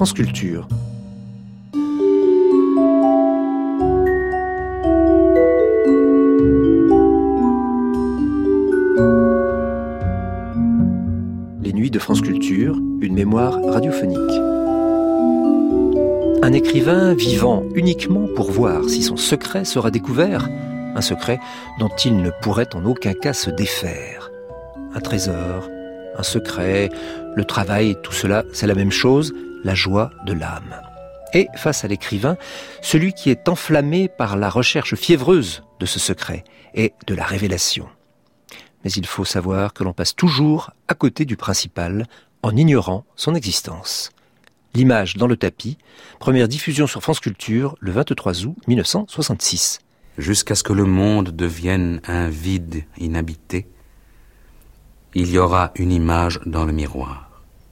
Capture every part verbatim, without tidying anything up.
France Culture. Les Nuits de France Culture, une mémoire radiophonique. Un écrivain vivant uniquement pour voir si son secret sera découvert, un secret dont il ne pourrait en aucun cas se défaire. Un trésor, un secret, le travail, tout cela, c'est la même chose, la joie de l'âme. Et face à l'écrivain, celui qui est enflammé par la recherche fiévreuse de ce secret et de la révélation. Mais il faut savoir que l'on passe toujours à côté du principal en ignorant son existence. L'image dans le tapis, première diffusion sur France Culture le vingt-trois août mille neuf cent soixante-six. Jusqu'à ce que le monde devienne un vide inhabité, il y aura une image dans le miroir.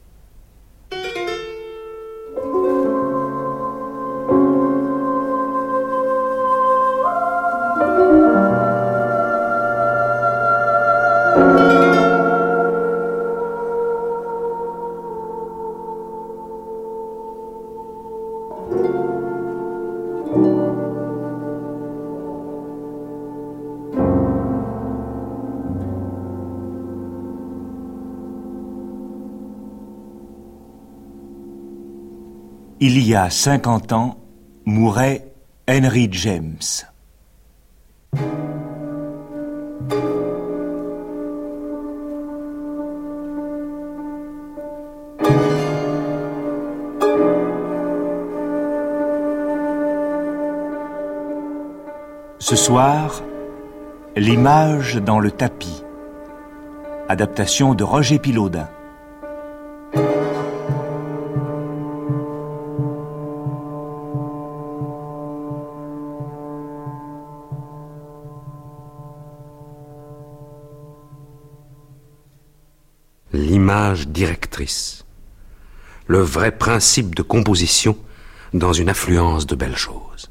Il y a cinquante ans, mourait Henry James. Ce soir, l'image dans le tapis. Adaptation de Roger Pilaudin. L'image directrice. Le vrai principe de composition dans une affluence de belles choses.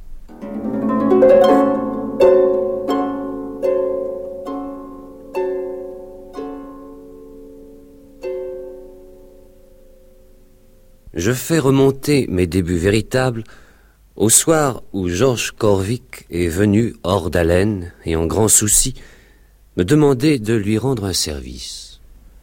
Je fais remonter mes débuts véritables au soir où Georges Corvic est venu, hors d'haleine et en grand souci, me demander de lui rendre un service.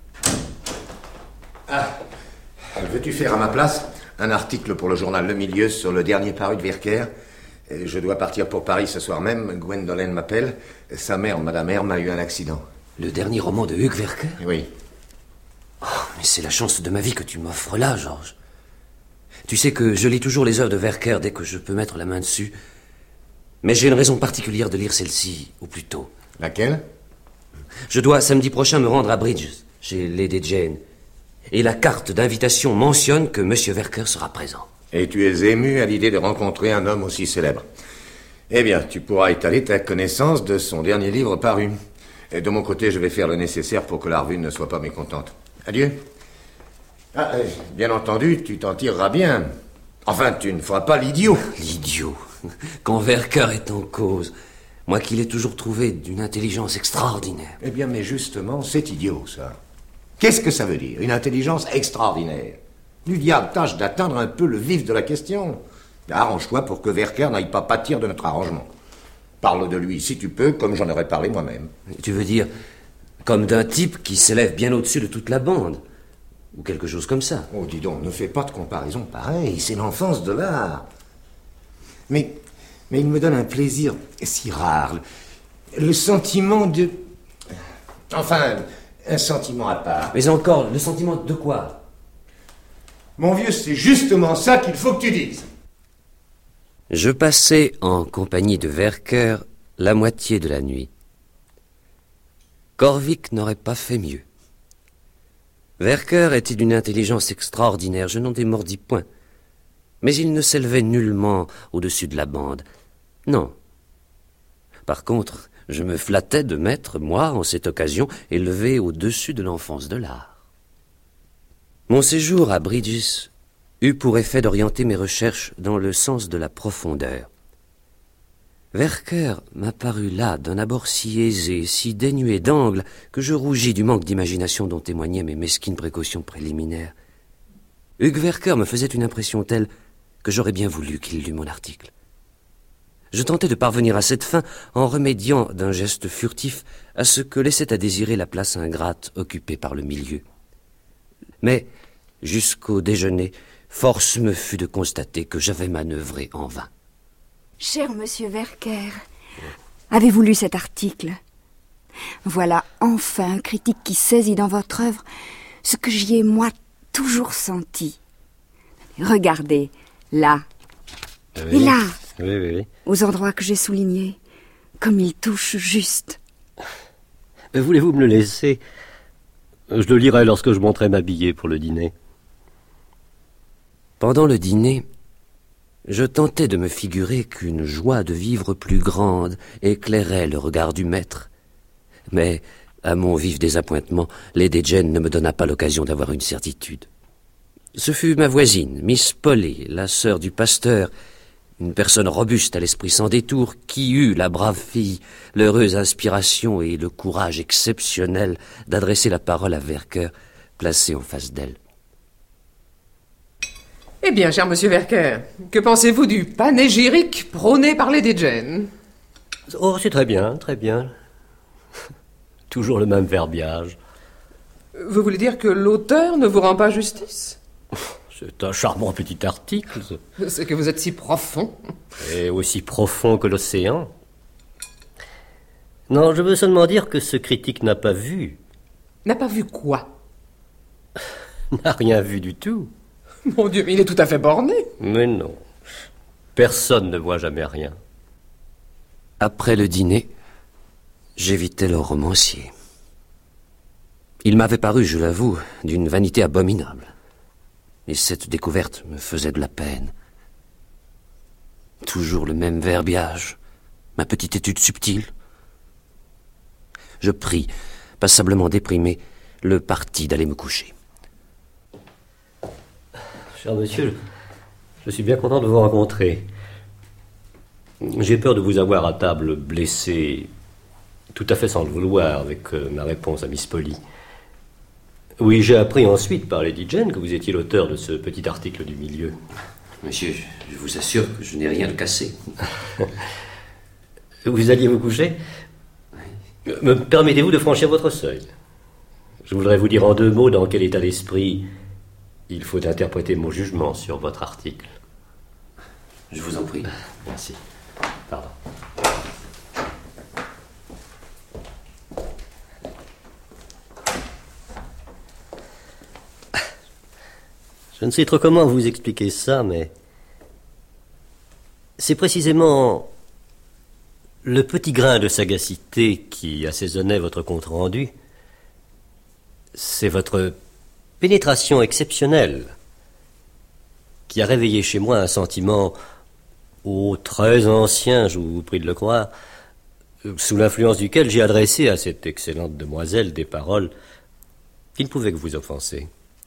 Ah, veux-tu faire à ma place un article pour le journal Le Milieu sur le dernier paru de Werker? Je dois partir pour Paris ce soir même. Gwendolen m'appelle. Sa mère, Madame Herm, a eu un accident. Le dernier roman de Hugues Werker? Oui. Oh, mais c'est la chance de ma vie que tu m'offres là, Georges. Tu sais que je lis toujours les œuvres de Werker dès que je peux mettre la main dessus. Mais j'ai une raison particulière de lire celle-ci au plus tôt. Laquelle? Je dois samedi prochain me rendre à Bridges, chez Lady Jane. Et la carte d'invitation mentionne que Monsieur Werker sera présent. Et tu es ému à l'idée de rencontrer un homme aussi célèbre. Eh bien, tu pourras étaler ta connaissance de son dernier livre paru. Et de mon côté, je vais faire le nécessaire pour que la revue ne soit pas mécontente. Adieu. Ah, euh, bien entendu, tu t'en tireras bien. Enfin, tu ne feras pas l'idiot. L'idiot. Quand Werker est en cause, moi qui l'ai toujours trouvé d'une intelligence extraordinaire. Eh bien, mais justement, c'est idiot, ça. Qu'est-ce que ça veut dire, une intelligence extraordinaire? Du diable, tâche d'atteindre un peu le vif de la question. Arrange-toi pour que Werker n'aille pas pâtir de notre arrangement. Parle de lui, si tu peux, comme j'en aurais parlé moi-même. Tu veux dire, comme d'un type qui s'élève bien au-dessus de toute la bande? Ou quelque chose comme ça? Oh, dis donc, ne fais pas de comparaison pareille, c'est l'enfance de l'art. Mais, mais il me donne un plaisir si rare. Le, le sentiment de... Enfin, un sentiment à part. Mais encore, le sentiment de quoi? Mon vieux, c'est justement ça qu'il faut que tu dises. Je passais en compagnie de Werker la moitié de la nuit. Corvic n'aurait pas fait mieux. Werker était d'une intelligence extraordinaire, je n'en démordis point. Mais il ne s'élevait nullement au-dessus de la bande. Non. Par contre, je me flattais de m'être, moi, en cette occasion, élevé au-dessus de l'enfance de l'art. Mon séjour à Bridges eut pour effet d'orienter mes recherches dans le sens de la profondeur. Werker m'apparut là d'un abord si aisé, si dénué d'angle, que je rougis du manque d'imagination dont témoignaient mes mesquines précautions préliminaires. Hugues Werker me faisait une impression telle que j'aurais bien voulu qu'il lût mon article. Je tentais de parvenir à cette fin en remédiant d'un geste furtif à ce que laissait à désirer la place ingrate occupée par le milieu. Mais, jusqu'au déjeuner, force me fut de constater que j'avais manœuvré en vain. Cher monsieur Werker, avez-vous lu cet article? Voilà enfin un critique qui saisit dans votre œuvre ce que j'y ai, moi, toujours senti. Regardez, là, oui. Et là, oui, oui, oui. aux endroits que j'ai soulignés, comme il touche juste. Voulez-vous me le laisser? Je le lirai lorsque je monterai m'habiller pour le dîner. Pendant le dîner, je tentais de me figurer qu'une joie de vivre plus grande éclairait le regard du maître. Mais, à mon vif désappointement, Lady Jane ne me donna pas l'occasion d'avoir une certitude. Ce fut ma voisine, Miss Polly, la sœur du pasteur, une personne robuste à l'esprit sans détour, qui eut, la brave fille, l'heureuse inspiration et le courage exceptionnel d'adresser la parole à Werker, placé en face d'elle. Eh bien, cher monsieur Werker, que pensez-vous du panégyrique prôné par Lady Jane? Oh, c'est très bien, très bien. Toujours le même verbiage. Vous voulez dire que l'auteur ne vous rend pas justice? C'est un charmant petit article. C'est que vous êtes si profond. Et aussi profond que l'océan. Non, je veux seulement dire que ce critique n'a pas vu. N'a pas vu quoi? N'a rien vu du tout. Mon Dieu, mais il est tout à fait borné. Mais non. Personne ne voit jamais rien. Après le dîner, j'évitais le romancier. Il m'avait paru, je l'avoue, d'une vanité abominable. Et cette découverte me faisait de la peine. Toujours le même verbiage, ma petite étude subtile. Je pris, passablement déprimé, le parti d'aller me coucher. Cher monsieur, je suis bien content de vous rencontrer. J'ai peur de vous avoir à table blessé, tout à fait sans le vouloir, avec euh, ma réponse à Miss Polly. Oui, j'ai appris ensuite par Lady Jane que vous étiez l'auteur de ce petit article du milieu. Monsieur, je vous assure que je n'ai rien de cassé. Vous alliez vous coucher? Oui. Me permettez-vous de franchir votre seuil? Je voudrais vous dire en deux mots dans quel état d'esprit il faut interpréter mon jugement sur votre article. Je vous en prie. Merci. Pardon. Je ne sais trop comment vous expliquer ça, mais c'est précisément le petit grain de sagacité qui assaisonnait votre compte-rendu. C'est votre pénétration exceptionnelle qui a réveillé chez moi un sentiment, oh, très ancien, je vous prie de le croire, sous l'influence duquel j'ai adressé à cette excellente demoiselle des paroles qui ne pouvaient que vous offenser.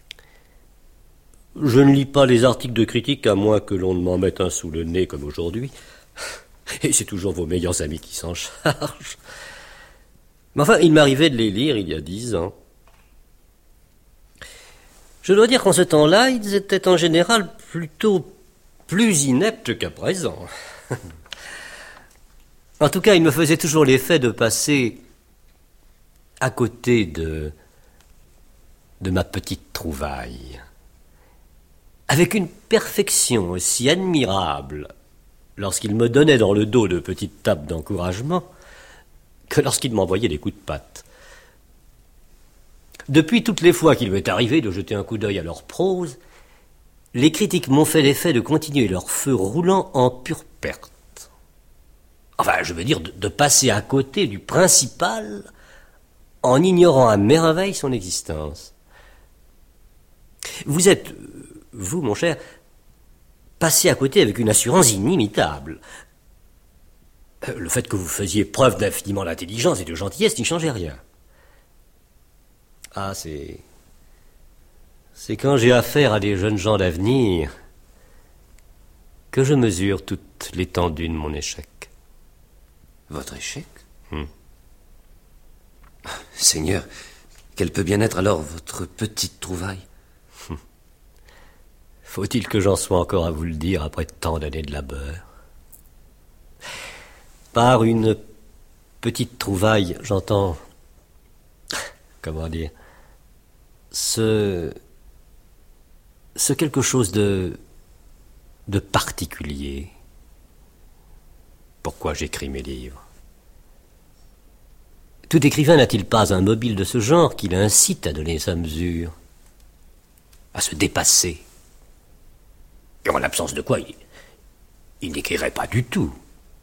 Je ne lis pas les articles de critique à moins que l'on ne m'en mette un sous le nez comme aujourd'hui. Et c'est toujours vos meilleurs amis qui s'en chargent. Mais enfin, il m'arrivait de les lire il y a dix ans. Je dois dire qu'en ce temps-là, ils étaient en général plutôt plus ineptes qu'à présent. En tout cas, ils me faisaient toujours l'effet de passer à côté de, de ma petite trouvaille. Avec une perfection aussi admirable lorsqu'il me donnait dans le dos de petites tapes d'encouragement que lorsqu'il m'envoyait des coups de patte. Depuis toutes les fois qu'il m'est arrivé de jeter un coup d'œil à leur prose, les critiques m'ont fait l'effet de continuer leur feu roulant en pure perte. Enfin, je veux dire de, de passer à côté du principal en ignorant à merveille son existence. Vous êtes... Vous, mon cher, passez à côté avec une assurance inimitable. Le fait que vous faisiez preuve d'infiniment d'intelligence et de gentillesse n'y changeait rien. Ah, c'est... C'est quand j'ai affaire à des jeunes gens d'avenir que je mesure toute l'étendue de mon échec. Votre échec? hmm. Seigneur, quelle peut bien être alors votre petite trouvaille? Faut-il que j'en sois encore à vous le dire après tant d'années de labeur? Par une petite trouvaille, j'entends... Comment dire? Ce... Ce quelque chose de... de particulier. Pourquoi j'écris mes livres? Tout écrivain n'a-t-il pas un mobile de ce genre qui l'incite à donner sa mesure, à se dépasser? Et en l'absence de quoi, il, il n'écrirait pas du tout.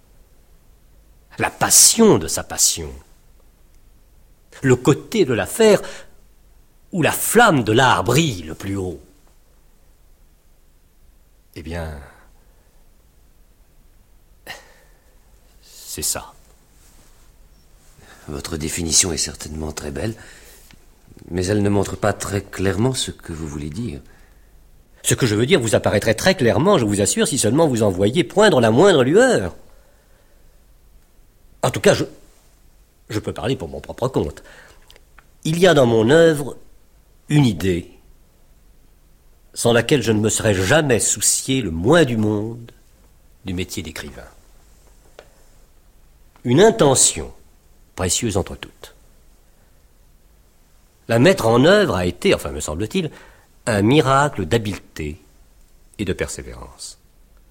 La passion de sa passion, le côté de l'affaire où la flamme de l'art brille le plus haut. Eh bien, c'est ça. Votre définition est certainement très belle, mais elle ne montre pas très clairement ce que vous voulez dire. Ce que je veux dire vous apparaîtrait très clairement, je vous assure, si seulement vous en voyiez poindre la moindre lueur. En tout cas, je, je peux parler pour mon propre compte. Il y a dans mon œuvre une idée sans laquelle je ne me serais jamais soucié le moins du monde du métier d'écrivain. Une intention précieuse entre toutes. La mettre en œuvre a été, enfin me semble-t-il, un miracle d'habileté et de persévérance.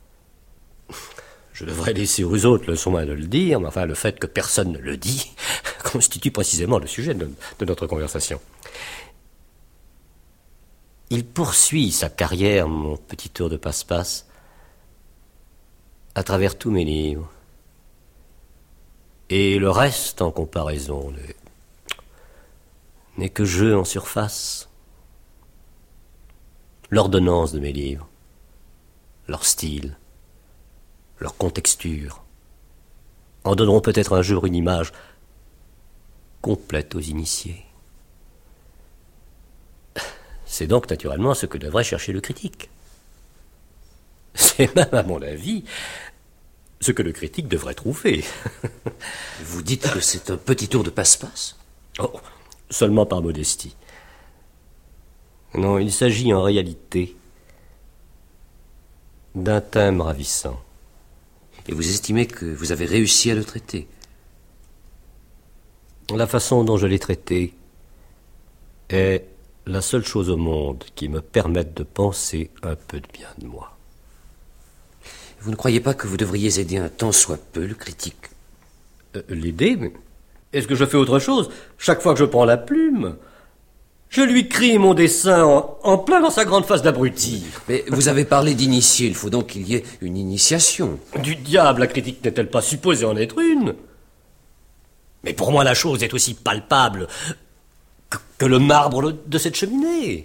Je devrais laisser aux autres le soin de le dire, mais enfin le fait que personne ne le dit constitue précisément le sujet de, de notre conversation. Il poursuit sa carrière, mon petit tour de passe-passe, à travers tous mes livres. Et le reste, en comparaison, n'est, n'est que jeu en surface. L'ordonnance de mes livres, leur style, leur contexture, en donneront peut-être un jour une image complète aux initiés. C'est donc naturellement ce que devrait chercher le critique. C'est même, à mon avis, ce que le critique devrait trouver. Vous dites que c'est un petit tour de passe-passe? Oh, seulement par modestie. Non, il s'agit en réalité d'un thème ravissant. Et vous estimez que vous avez réussi à le traiter? La façon dont je l'ai traité est la seule chose au monde qui me permette de penser un peu de bien de moi. Vous ne croyez pas que vous devriez aider un tant soit peu le critique? euh, L'aider? Mais est-ce que je fais autre chose? Chaque fois que je prends la plume, je lui crie mon dessin en, en plein dans sa grande face d'abruti. Mais vous avez parlé d'initié, il faut donc qu'il y ait une initiation. Du diable, la critique n'est-elle pas supposée en être une? Mais pour moi, la chose est aussi palpable que, que le marbre de cette cheminée.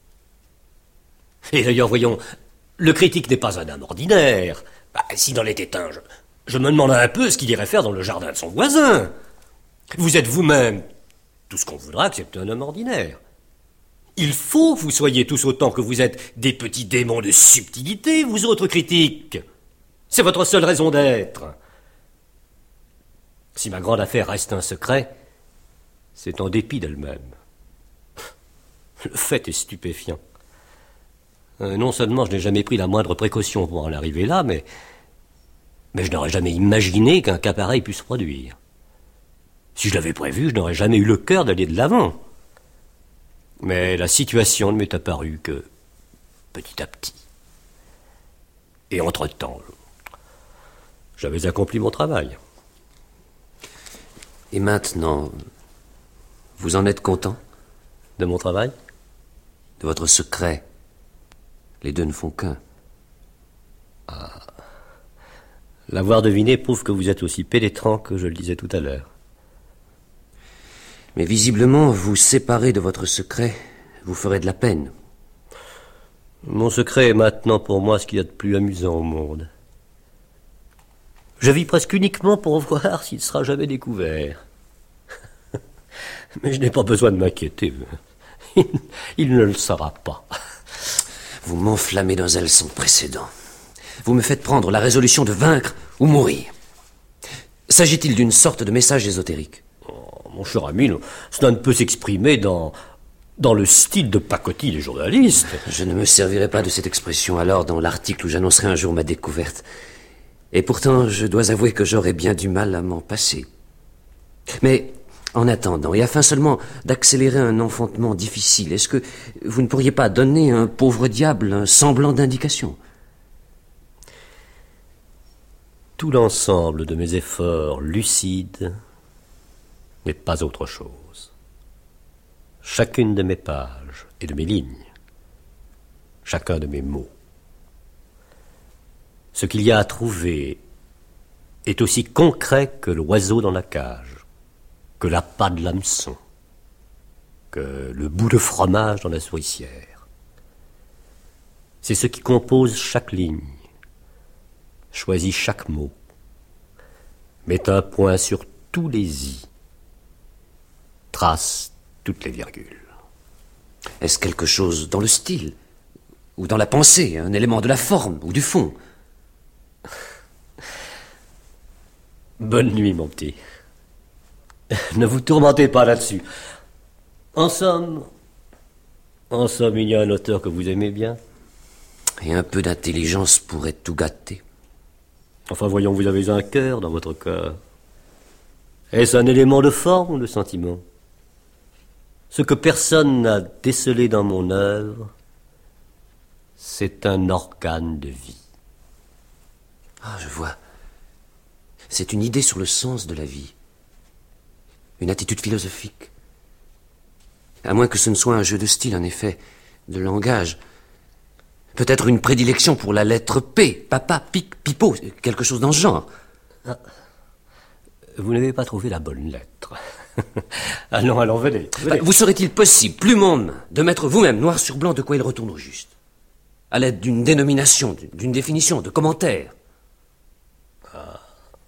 Et d'ailleurs, voyons, le critique n'est pas un homme ordinaire. Bah, s'il en était un, je, je me demande un peu ce qu'il irait faire dans le jardin de son voisin. Vous êtes vous-même tout ce qu'on voudra excepté un homme ordinaire. Il faut que vous soyez tous autant que vous êtes des petits démons de subtilité, vous autres critiques. C'est votre seule raison d'être. Si ma grande affaire reste un secret, c'est en dépit d'elle-même. Le fait est stupéfiant. Euh, non seulement je n'ai jamais pris la moindre précaution pour en arriver là, mais, mais je n'aurais jamais imaginé qu'un cas pareil puisse se produire. Si je l'avais prévu, je n'aurais jamais eu le cœur d'aller de l'avant. Mais la situation ne m'est apparue que petit à petit. Et entre-temps, j'avais accompli mon travail. Et maintenant, vous en êtes content? De mon travail? De votre secret? Les deux ne font qu'un. Ah. L'avoir deviné prouve que vous êtes aussi pénétrant que je le disais tout à l'heure. Mais visiblement, vous séparer de votre secret vous ferait de la peine. Mon secret est maintenant pour moi ce qu'il y a de plus amusant au monde. Je vis presque uniquement pour voir s'il sera jamais découvert. Mais je n'ai pas besoin de m'inquiéter. Il, il ne le sera pas. Vous m'enflammez dans un sans précédent. Vous me faites prendre la résolution de vaincre ou mourir. S'agit-il d'une sorte de message ésotérique? Oh, mon cher ami, cela ne peut s'exprimer dans, dans le style de pacotille des journalistes. Je ne me servirai pas de cette expression alors dans l'article où j'annoncerai un jour ma découverte. Et pourtant, je dois avouer que j'aurais bien du mal à m'en passer. Mais, en attendant, et afin seulement d'accélérer un enfantement difficile, est-ce que vous ne pourriez pas donner à un pauvre diable un semblant d'indication ? Tout l'ensemble de mes efforts lucides n'est pas autre chose. Chacune de mes pages et de mes lignes, chacun de mes mots. Ce qu'il y a à trouver est aussi concret que l'oiseau dans la cage, que l'appât de l'hameçon, que le bout de fromage dans la souricière. C'est ce qui compose chaque ligne, choisit chaque mot, met un point sur tous les i, trace toutes les virgules. Est-ce quelque chose dans le style, ou dans la pensée, un élément de la forme ou du fond ? Bonne nuit, mon petit. Ne vous tourmentez pas là-dessus. En somme, en somme, il y a un auteur que vous aimez bien. Et un peu d'intelligence pourrait tout gâter. Enfin, voyons, vous avez un cœur dans votre cœur. Est-ce un élément de forme ou de sentiment ? Ce que personne n'a décelé dans mon œuvre, c'est un organe de vie. Ah, je vois. C'est une idée sur le sens de la vie. Une attitude philosophique. À moins que ce ne soit un jeu de style, en effet, de langage. Peut-être une prédilection pour la lettre P, papa, pic, pipeau, quelque chose dans ce genre. Ah. Vous n'avez pas trouvé la bonne lettre. Allons, allons, venez. venez. Bah, vous serait-il possible, plume en main, de mettre vous-même noir sur blanc de quoi il retourne au juste ? À l'aide d'une dénomination, d'une définition, de commentaires. Ah.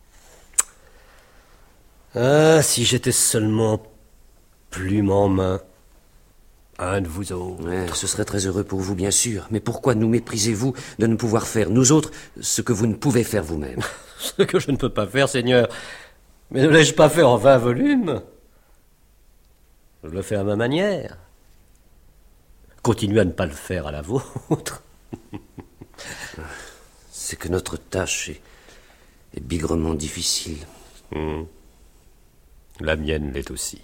ah, si j'étais seulement plume en main, un de vous autres. Ouais, ce serait très heureux pour vous, bien sûr. Mais pourquoi nous méprisez-vous de ne pouvoir faire, nous autres, ce que vous ne pouvez faire vous-même ? Ce que je ne peux pas faire, Seigneur. Mais ne l'ai-je pas fait en vingt volumes ? Je le fais à ma manière. Continuez à ne pas le faire à la vôtre. C'est que notre tâche est, est bigrement difficile. Mmh. La mienne l'est aussi.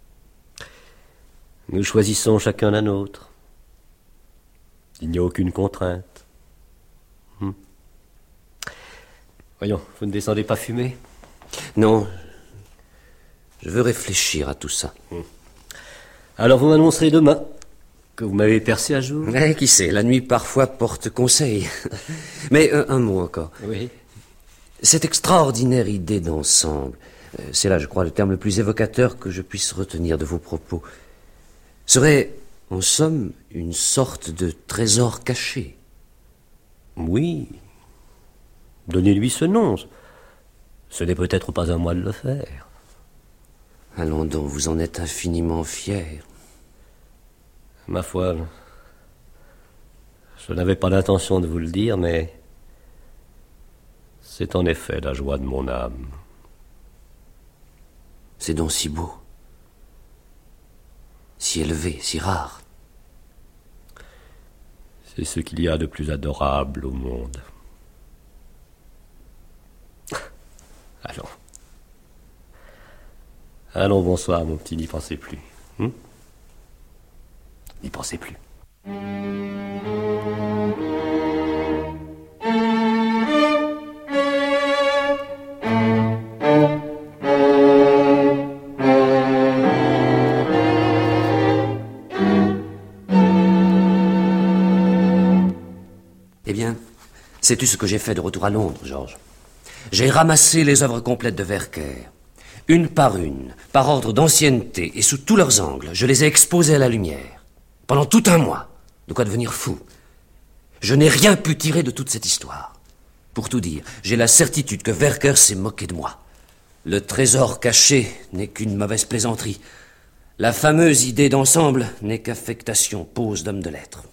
Nous choisissons chacun la nôtre. Il n'y a aucune contrainte. Mmh. Voyons, vous ne descendez pas fumer ? Non, je veux réfléchir à tout ça. Mmh. Alors vous m'annoncerez demain que vous m'avez percé à jour ? Eh, qui sait, la nuit parfois porte conseil. Mais euh, un mot encore. Oui. Cette extraordinaire idée d'ensemble, euh, c'est là, je crois, le terme le plus évocateur que je puisse retenir de vos propos, serait, en somme, une sorte de trésor caché. Oui. Donnez-lui ce nom. Ce n'est peut-être pas à moi de le faire. Allons donc, vous en êtes infiniment fier. Ma foi, je n'avais pas l'intention de vous le dire, mais c'est en effet la joie de mon âme. C'est donc si beau, si élevé, si rare. C'est ce qu'il y a de plus adorable au monde. Allons. Allons, bonsoir, mon petit, n'y pensez plus. Hum? N'y pensez plus. Eh bien, sais-tu ce que j'ai fait de retour à Londres, Georges ? J'ai ramassé les œuvres complètes de Werker. Une par une, par ordre d'ancienneté et sous tous leurs angles, je les ai exposées à la lumière. Pendant tout un mois. De quoi devenir fou. Je n'ai rien pu tirer de toute cette histoire. Pour tout dire, j'ai la certitude que Werker s'est moqué de moi. Le trésor caché n'est qu'une mauvaise plaisanterie. La fameuse idée d'ensemble n'est qu'affectation, pose d'homme de lettres.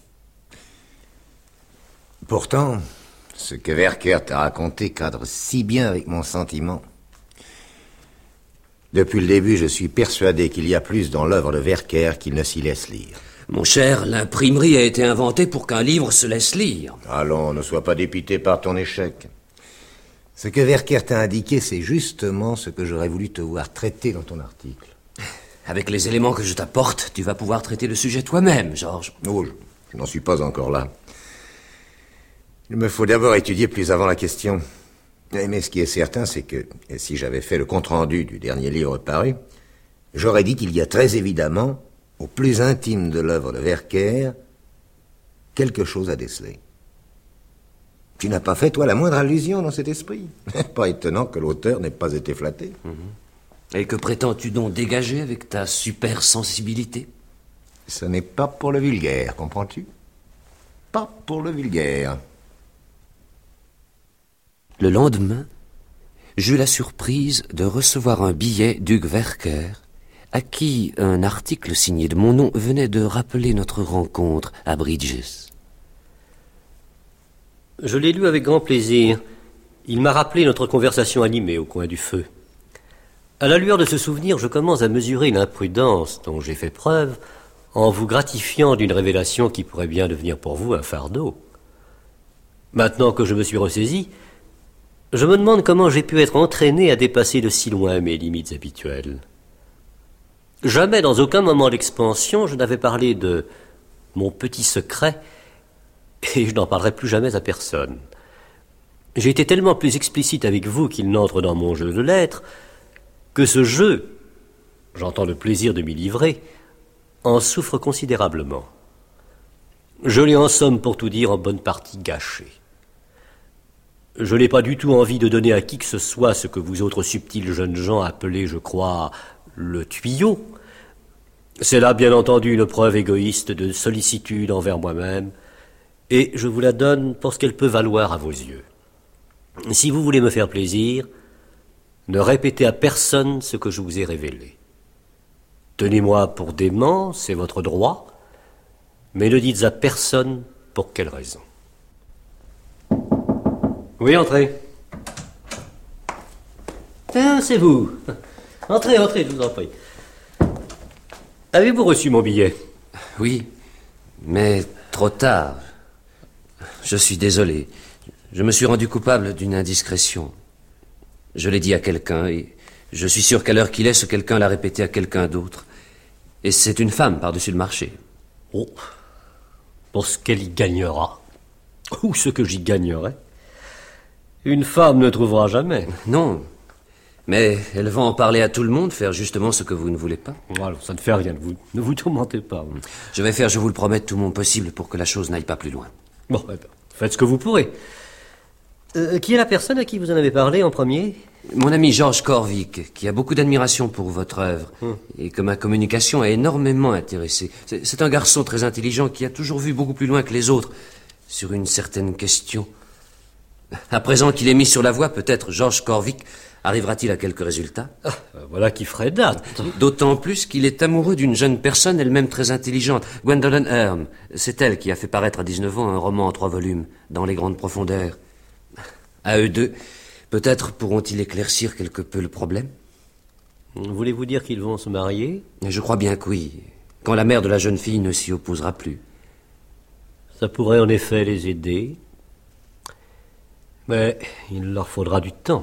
Pourtant, ce que Werker t'a raconté cadre si bien avec mon sentiment. Depuis le début, je suis persuadé qu'il y a plus dans l'œuvre de Werker qu'il ne s'y laisse lire. Mon cher, l'imprimerie a été inventée pour qu'un livre se laisse lire. Allons, ne sois pas dépité par ton échec. Ce que Werker t'a indiqué, c'est justement ce que j'aurais voulu te voir traiter dans ton article. Avec les éléments que je t'apporte, tu vas pouvoir traiter le sujet toi-même, Georges. Oh, je, je n'en suis pas encore là. Il me faut d'abord étudier plus avant la question. Mais ce qui est certain, c'est que si j'avais fait le compte-rendu du dernier livre paru, j'aurais dit qu'il y a très évidemment, au plus intime de l'œuvre de Werker, quelque chose à déceler. Tu n'as pas fait, toi, la moindre allusion dans cet esprit. Pas étonnant que l'auteur n'ait pas été flatté. Mm-hmm. Et que prétends-tu donc dégager avec ta super sensibilité? Ce n'est pas pour le vulgaire, comprends-tu? Pas pour le vulgaire. Le lendemain, j'eus la surprise de recevoir un billet d'Hugues Werker, à qui un article signé de mon nom venait de rappeler notre rencontre à Bridges. Je l'ai lu avec grand plaisir. Il m'a rappelé notre conversation animée au coin du feu. À la lueur de ce souvenir, je commence à mesurer l'imprudence dont j'ai fait preuve en vous gratifiant d'une révélation qui pourrait bien devenir pour vous un fardeau. Maintenant que je me suis ressaisi, je me demande comment j'ai pu être entraîné à dépasser de si loin mes limites habituelles. Jamais, dans aucun moment d'expansion, je n'avais parlé de mon petit secret, et je n'en parlerai plus jamais à personne. J'ai été tellement plus explicite avec vous qu'il n'entre dans mon jeu de lettres, que ce jeu, j'entends le plaisir de m'y livrer, en souffre considérablement. Je l'ai en somme, pour tout dire, en bonne partie gâché. Je n'ai pas du tout envie de donner à qui que ce soit ce que vous autres subtils jeunes gens appelez, je crois, le tuyau. C'est là, bien entendu, une preuve égoïste de sollicitude envers moi-même, et je vous la donne pour ce qu'elle peut valoir à vos yeux. Si vous voulez me faire plaisir, ne répétez à personne ce que je vous ai révélé. Tenez-moi pour dément, c'est votre droit, mais ne dites à personne pour quelle raison. Oui, entrez. Ah, c'est vous. Entrez, entrez, je vous en prie. Avez-vous reçu mon billet? Oui, mais trop tard. Je suis désolé. Je me suis rendu coupable d'une indiscrétion. Je l'ai dit à quelqu'un, et je suis sûr qu'à l'heure qu'il est, ce quelqu'un l'a répété à quelqu'un d'autre. Et c'est une femme par-dessus le marché. Oh, pour ce qu'elle y gagnera, ou ce que j'y gagnerai, une femme ne trouvera jamais. Non, mais elle va en parler à tout le monde, faire justement ce que vous ne voulez pas. Alors, ça ne fait rien, vous, ne vous tourmentez pas. Je vais faire, je vous le promets, tout mon possible pour que la chose n'aille pas plus loin. Bon, eh ben, faites ce que vous pourrez. Euh, qui est la personne à qui vous en avez parlé en premier? Mon ami Georges Corvic, qui a beaucoup d'admiration pour votre œuvre, hum. et que ma communication a énormément intéressé. C'est, c'est un garçon très intelligent qui a toujours vu beaucoup plus loin que les autres sur une certaine question. À présent qu'il est mis sur la voie, peut-être Georges Corvic arrivera-t-il à quelques résultats? Ah, voilà qui ferait date. D'autant plus qu'il est amoureux d'une jeune personne, elle-même très intelligente, Gwendolen Herm. C'est elle qui a fait paraître à dix-neuf ans un roman en trois volumes, Dans les grandes profondeurs. À eux deux, peut-être pourront-ils éclaircir quelque peu le problème? Voulez-vous dire qu'ils vont se marier? Je crois bien que oui, quand la mère de la jeune fille ne s'y opposera plus. Ça pourrait en effet les aider. Mais il leur faudra du temps.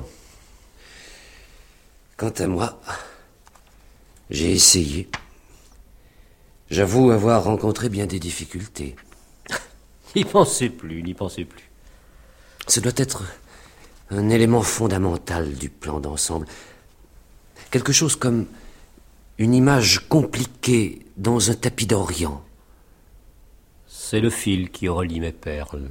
Quant à moi, j'ai essayé. J'avoue avoir rencontré bien des difficultés. N'y pensez plus, n'y pensez plus. Ce doit être un élément fondamental du plan d'ensemble. Quelque chose comme une image compliquée dans un tapis d'Orient. C'est le fil qui relie mes perles.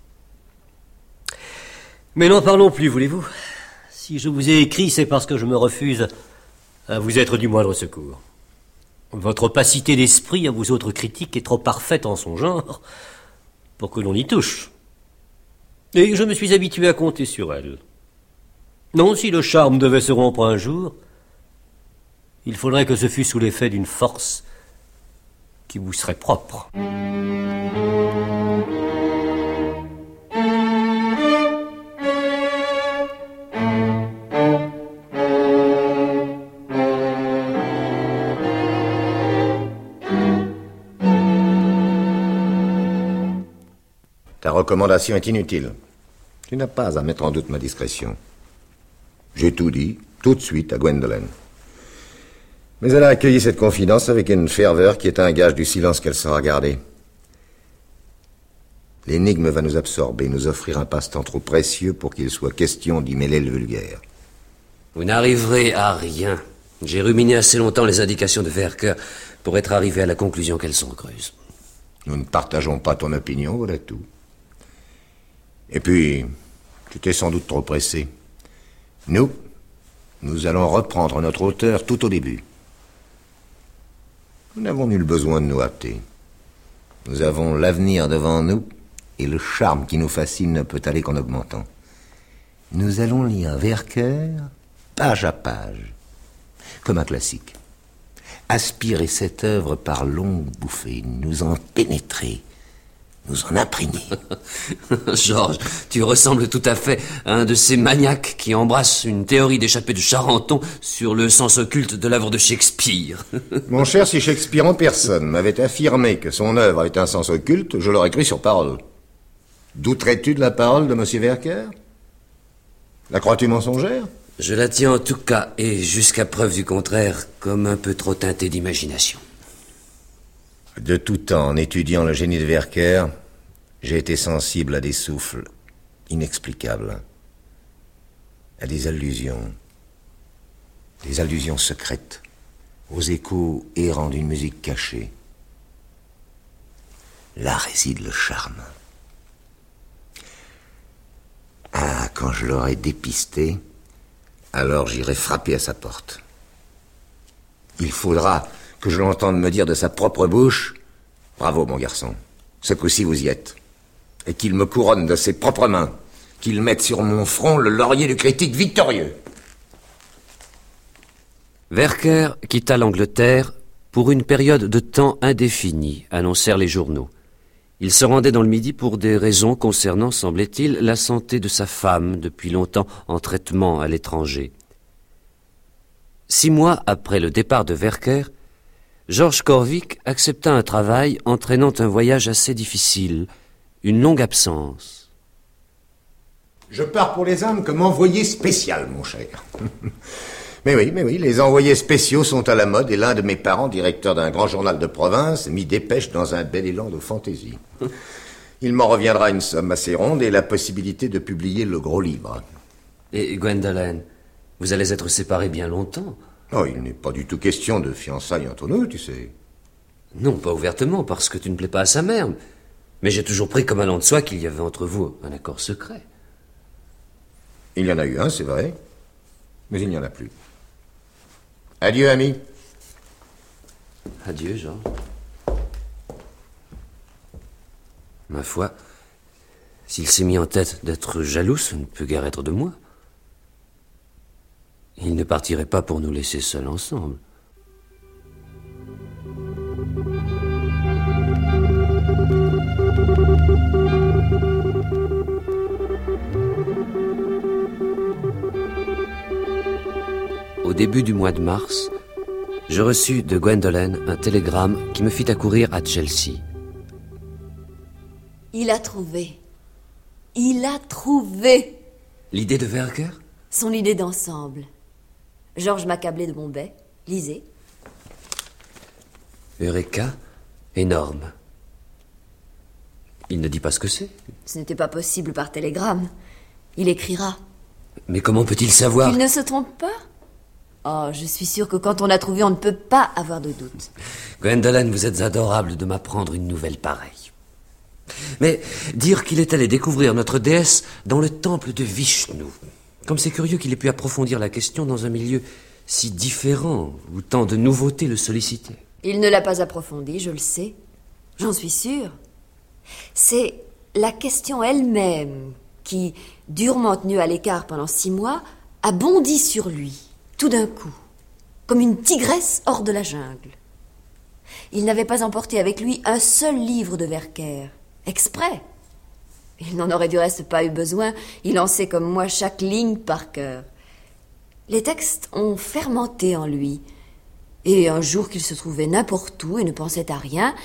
Mais n'en parlons plus, voulez-vous? Si je vous ai écrit, c'est parce que je me refuse à vous être du moindre secours. Votre opacité d'esprit à vous autres critiques est trop parfaite en son genre pour que l'on y touche. Et je me suis habitué à compter sur elle. Non, si le charme devait se rompre un jour, il faudrait que ce fût sous l'effet d'une force qui vous serait propre. recommandation est inutile. Tu n'as pas à mettre en doute ma discrétion. J'ai tout dit, tout de suite, à Gwendolen. Mais elle a accueilli cette confidence avec une ferveur qui est un gage du silence qu'elle saura garder. L'énigme va nous absorber, nous offrir un passe-temps trop précieux pour qu'il soit question d'y mêler le vulgaire. Vous n'arriverez à rien. J'ai ruminé assez longtemps les indications de Werker pour être arrivé à la conclusion qu'elles sont creuses. Nous ne partageons pas ton opinion, voilà tout. Et puis, tu t'es sans doute trop pressé. Nous, nous allons reprendre notre auteur tout au début. Nous n'avons nul besoin de nous hâter. Nous avons l'avenir devant nous, et le charme qui nous fascine ne peut aller qu'en augmentant. Nous allons lire Werker page à page, comme un classique. Aspirer cette œuvre par longues bouffées, nous en pénétrer, nous en imprégner. Georges, tu ressembles tout à fait à un de ces maniaques qui embrassent une théorie d'échappée de Charenton sur le sens occulte de l'œuvre de Shakespeare. Mon cher, si Shakespeare en personne m'avait affirmé que son œuvre avait un sens occulte, je l'aurais cru sur parole. Douterais-tu de la parole de M. Werker? La crois-tu mensongère? Je la tiens en tout cas, et jusqu'à preuve du contraire, comme un peu trop teintée d'imagination. De tout temps, en étudiant le génie de Werker, j'ai été sensible à des souffles inexplicables, à des allusions, des allusions secrètes, aux échos errants d'une musique cachée. Là réside le charme. Ah, quand je l'aurai dépisté, alors j'irai frapper à sa porte. Il faudra que je l'entende me dire de sa propre bouche « Bravo, mon garçon, ce coup-ci vous y êtes. » Et qu'il me couronne de ses propres mains, qu'il mette sur mon front le laurier du critique victorieux. Werker quitta l'Angleterre pour une période de temps indéfinie, annoncèrent les journaux. Il se rendait dans le Midi pour des raisons concernant, semblait-il, la santé de sa femme, depuis longtemps en traitement à l'étranger. Six mois après le départ de Werker, Georges Corvic accepta un travail entraînant un voyage assez difficile, une longue absence. Je pars pour les Indes comme envoyé spécial, mon cher. Mais oui, mais oui, les envoyés spéciaux sont à la mode et l'un de mes parents, directeur d'un grand journal de province, m'y dépêche dans un bel élan de fantaisie. Il m'en reviendra une somme assez ronde et la possibilité de publier le gros livre. Et Gwendolen, vous allez être séparés bien longtemps. Oh, il n'est pas du tout question de fiançailles entre nous, tu sais. Non, pas ouvertement, parce que tu ne plais pas à sa mère. Mais j'ai toujours pris comme allant de soi qu'il y avait entre vous un accord secret. Il y en a eu un, c'est vrai, mais il n'y en a plus. Adieu, ami. Adieu, Georges. Ma foi, s'il s'est mis en tête d'être jaloux, ce ne peut guère être de moi. Il ne partirait pas pour nous laisser seuls ensemble. Au début du mois de mars, je reçus de Gwendolen un télégramme qui me fit accourir à Chelsea. Il a trouvé. Il a trouvé. L'idée de Werker? Son idée d'ensemble. Georges m'accablait de mon bec. Lisez. Eureka, énorme. Il ne dit pas ce que c'est. Ce n'était pas possible par télégramme. Il écrira. Mais comment peut-il savoir? Il ne se trompe pas? Oh, je suis sûre que quand on a trouvé, on ne peut pas avoir de doute. Gwendolen, vous êtes adorable de m'apprendre une nouvelle pareille. Mais dire qu'il est allé découvrir notre déesse dans le temple de Vishnu, comme c'est curieux qu'il ait pu approfondir la question dans un milieu si différent, où tant de nouveautés le sollicitaient. Il ne l'a pas approfondi, je le sais. J'en suis sûre. C'est la question elle-même qui, durement tenue à l'écart pendant six mois, a bondi sur lui, tout d'un coup, comme une tigresse hors de la jungle. Il n'avait pas emporté avec lui un seul livre de Werker, exprès. Il n'en aurait du reste pas eu besoin, il en sait comme moi chaque ligne par cœur. Les textes ont fermenté en lui, et un jour qu'il se trouvait n'importe où et ne pensait à rien,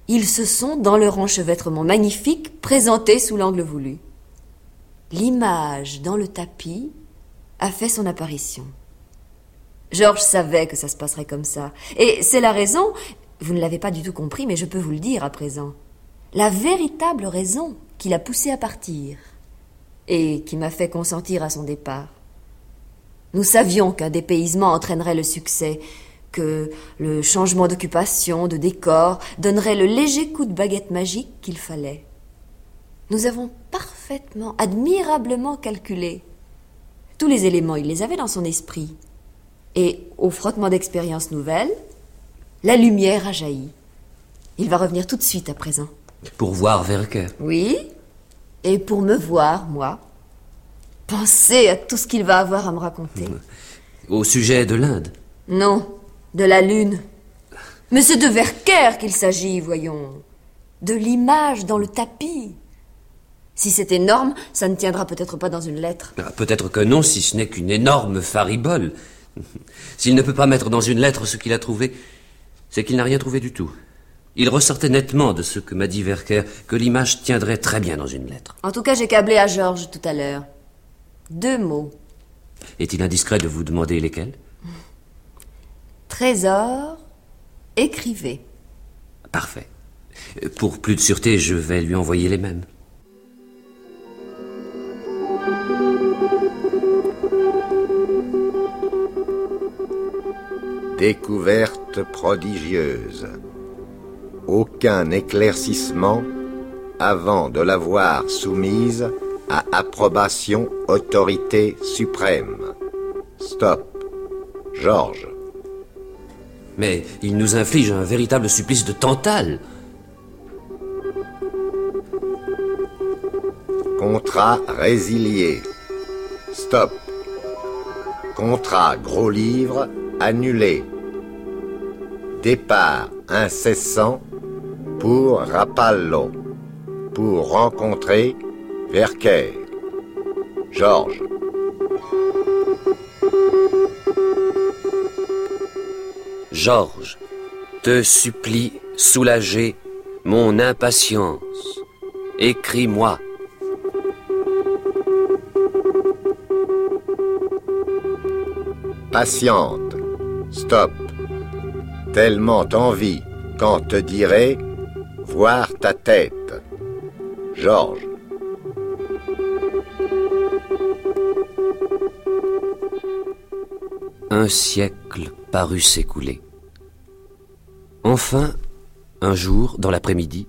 ils se sont, dans leur enchevêtrement magnifique, présentés sous l'angle voulu. L'image dans le tapis a fait son apparition. Georges savait que ça se passerait comme ça. Et c'est la raison, vous ne l'avez pas du tout compris, mais je peux vous le dire à présent, la véritable raison qui l'a poussé à partir et qui m'a fait consentir à son départ. Nous savions qu'un dépaysement entraînerait le succès, que le changement d'occupation, de décor, donnerait le léger coup de baguette magique qu'il fallait. Nous avons parfaitement, admirablement calculé. Tous les éléments, il les avait dans son esprit. Et au frottement d'expériences nouvelles, la lumière a jailli. Il va revenir tout de suite à présent. Pour voir Werker. Oui, et pour me voir, moi. Pensez à tout ce qu'il va avoir à me raconter. Au sujet de l'Inde? Non, de la lune. Mais c'est de Werker qu'il s'agit, voyons. De l'image dans le tapis. Si c'est énorme, ça ne tiendra peut-être pas dans une lettre. Ah, peut-être que non, si ce n'est qu'une énorme faribole. S'il ne peut pas mettre dans une lettre ce qu'il a trouvé, c'est qu'il n'a rien trouvé du tout. Il ressortait nettement de ce que m'a dit Werker que l'image tiendrait très bien dans une lettre. En tout cas, j'ai câblé à Georges tout à l'heure. Deux mots. Est-il indiscret de vous demander lesquels? Trésor, écrivez. Parfait. Pour plus de sûreté, je vais lui envoyer les mêmes. Découverte prodigieuse. Aucun éclaircissement avant de la voir soumise à approbation autorité suprême. Stop. Georges. Mais il nous inflige un véritable supplice de Tantale. Contrat résilié. Stop. Contrat gros livre annulé. Départ incessant pour Rapallo. Pour rencontrer Werker. Georges. Georges, te supplie soulager mon impatience. Écris-moi. Patiente. Stop. Tellement envie quand te dirai voir ta tête. Georges. Un siècle parut s'écouler. Enfin, un jour, dans l'après-midi...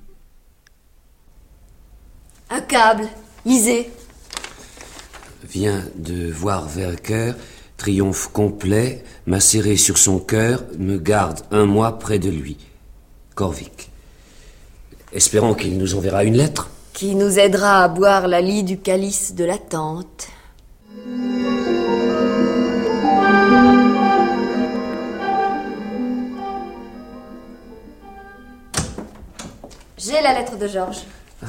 Un câble, lisez. Vient de voir Werker, triomphe complet, m'a serré sur son cœur, me garde un mois près de lui. Corvic. Espérons qu'il nous enverra une lettre. Qui nous aidera à boire la lie du calice de l'attente. J'ai la lettre de Georges. Ah.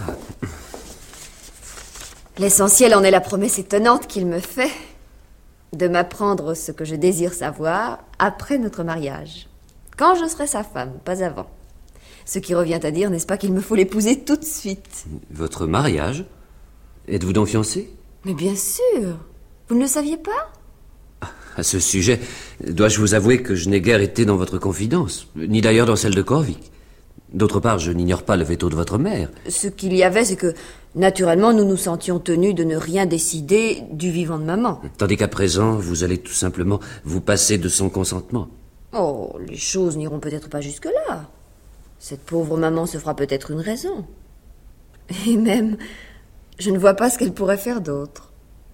L'essentiel en est la promesse étonnante qu'il me fait de m'apprendre ce que je désire savoir après notre mariage. Quand je serai sa femme, pas avant. Ce qui revient à dire, n'est-ce pas, qu'il me faut l'épouser tout de suite. Votre mariage? Êtes-vous donc fiancé? Mais bien sûr. Vous ne le saviez pas? À ce sujet, dois-je vous avouer que je n'ai guère été dans votre confidence, ni d'ailleurs dans celle de Corvic. D'autre part, je n'ignore pas le veto de votre mère. Ce qu'il y avait, c'est que, naturellement, nous nous sentions tenus de ne rien décider du vivant de maman. Tandis qu'à présent, vous allez tout simplement vous passer de son consentement. Oh, les choses n'iront peut-être pas jusque-là. Cette pauvre maman se fera peut-être une raison. Et même, je ne vois pas ce qu'elle pourrait faire d'autre.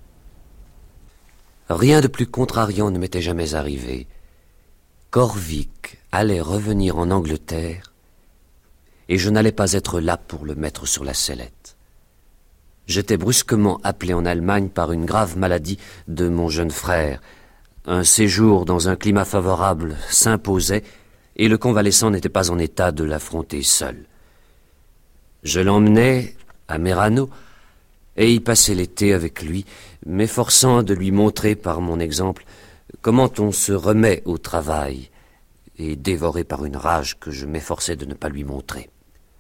Rien de plus contrariant ne m'était jamais arrivé. Corvic allait revenir en Angleterre, et je n'allais pas être là pour le mettre sur la sellette. J'étais brusquement appelé en Allemagne par une grave maladie de mon jeune frère. Un séjour dans un climat favorable s'imposait, et le convalescent n'était pas en état de l'affronter seul. Je l'emmenai à Merano, et y passai l'été avec lui, m'efforçant de lui montrer par mon exemple comment on se remet au travail, et dévoré par une rage que je m'efforçais de ne pas lui montrer.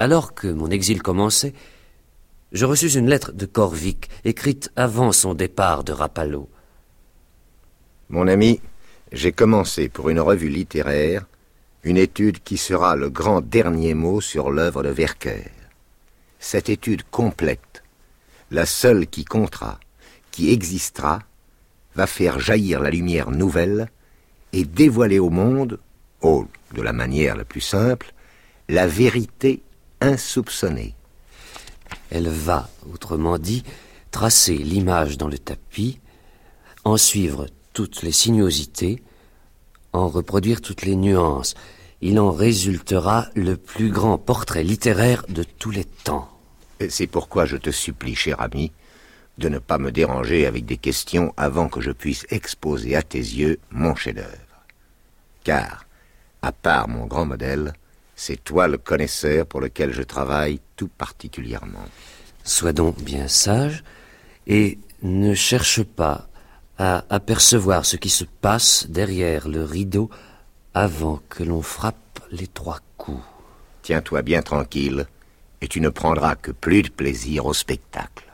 Alors que mon exil commençait, je reçus une lettre de Corvic, écrite avant son départ de Rapallo. Mon ami, j'ai commencé pour une revue littéraire une étude qui sera le grand dernier mot sur l'œuvre de Werker. Cette étude complète, la seule qui comptera, qui existera, va faire jaillir la lumière nouvelle et dévoiler au monde, oh, de la manière la plus simple, la vérité insoupçonnée. Elle va, autrement dit, tracer l'image dans le tapis, en suivre toutes les sinuosités, en reproduire toutes les nuances. Il en résultera le plus grand portrait littéraire de tous les temps. C'est pourquoi je te supplie, cher ami, de ne pas me déranger avec des questions avant que je puisse exposer à tes yeux mon chef-d'œuvre. Car, à part mon grand modèle, c'est toi le connaisseur pour lequel je travaille tout particulièrement. Sois donc bien sage et ne cherche pas à apercevoir ce qui se passe derrière le rideau avant que l'on frappe les trois coups. Tiens-toi bien tranquille et tu ne prendras que plus de plaisir au spectacle.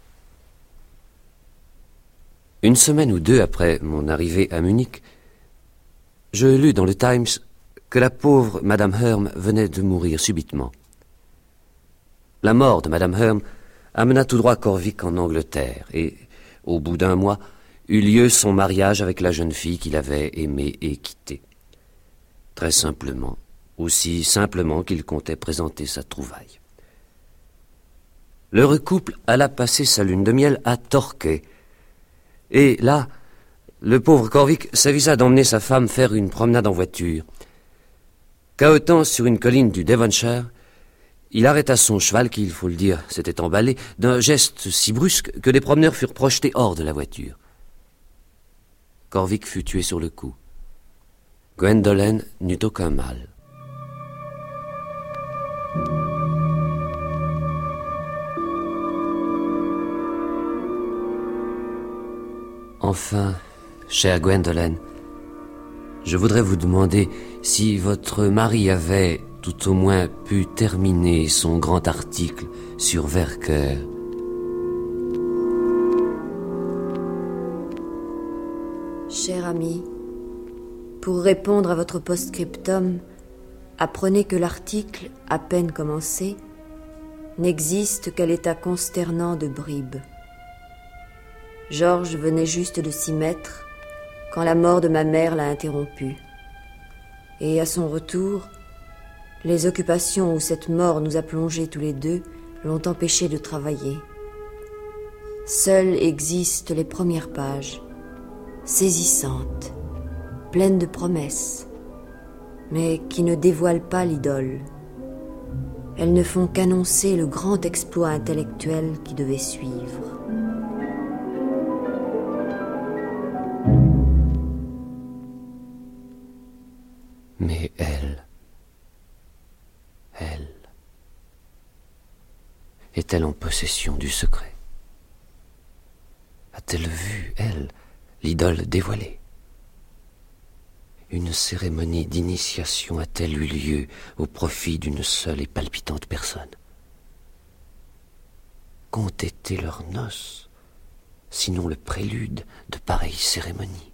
Une semaine ou deux après mon arrivée à Munich, je lus dans le Times que la pauvre Madame Herm venait de mourir subitement. La mort de Madame Herm amena tout droit Corvic en Angleterre et, au bout d'un mois, eut lieu son mariage avec la jeune fille qu'il avait aimée et quittée. Très simplement, aussi simplement qu'il comptait présenter sa trouvaille. L'heureux couple alla passer sa lune de miel à Torquay. Et là, le pauvre Corvic s'avisa d'emmener sa femme faire une promenade en voiture. Cahotant sur une colline du Devonshire, il arrêta son cheval qui, il faut le dire, s'était emballé d'un geste si brusque que les promeneurs furent projetés hors de la voiture. Corvic fut tué sur le coup. Gwendolen n'eut aucun mal. Enfin, chère Gwendolen, je voudrais vous demander si votre mari avait, tout au moins, pu terminer son grand article sur Werker. Cher ami, pour répondre à votre post-scriptum, apprenez que l'article, à peine commencé, n'existe qu'à l'état consternant de bribes. Georges venait juste de s'y mettre quand la mort de ma mère l'a interrompu. Et à son retour, les occupations où cette mort nous a plongés tous les deux l'ont empêché de travailler. Seules existent les premières pages, saisissantes, pleines de promesses, mais qui ne dévoilent pas l'idole. Elles ne font qu'annoncer le grand exploit intellectuel qui devait suivre. Mais elle, elle, est-elle en possession du secret? A-t-elle vu, elle, l'idole dévoilée? Une cérémonie d'initiation a-t-elle eu lieu au profit d'une seule et palpitante personne? Qu'ont été leurs noces, sinon le prélude de pareilles cérémonies?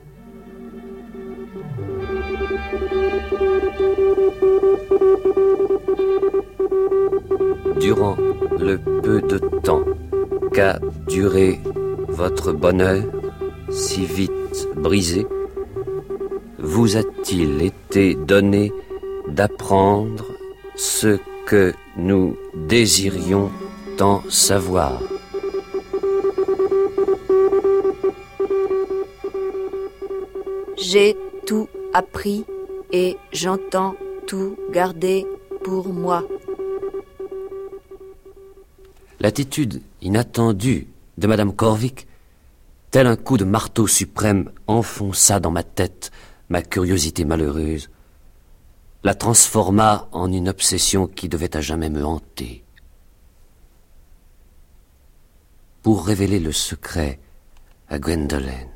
Durant le peu de temps qu'a duré votre bonheur, si vite brisé, vous a-t-il été donné d'apprendre ce que nous désirions tant savoir? J'ai tout appris et j'entends tout garder pour moi. L'attitude inattendue de Madame Corvic, tel un coup de marteau suprême, enfonça dans ma tête ma curiosité malheureuse, la transforma en une obsession qui devait à jamais me hanter. Pour révéler le secret à Gwendolen,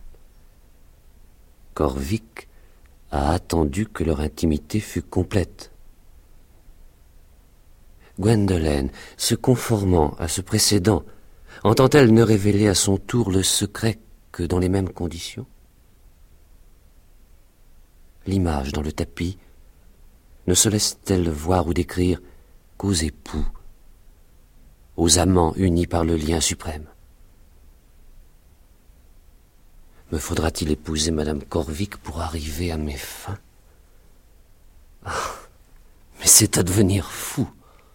Corvic a attendu que leur intimité fût complète. Gwendolen, se conformant à ce précédent, entend-elle ne révéler à son tour le secret que dans les mêmes conditions? L'image dans le tapis ne se laisse-t-elle voir ou décrire qu'aux époux, aux amants unis par le lien suprême? Me faudra-t-il épouser Madame Corvick pour arriver à mes fins? Ah, mais c'est à devenir fou.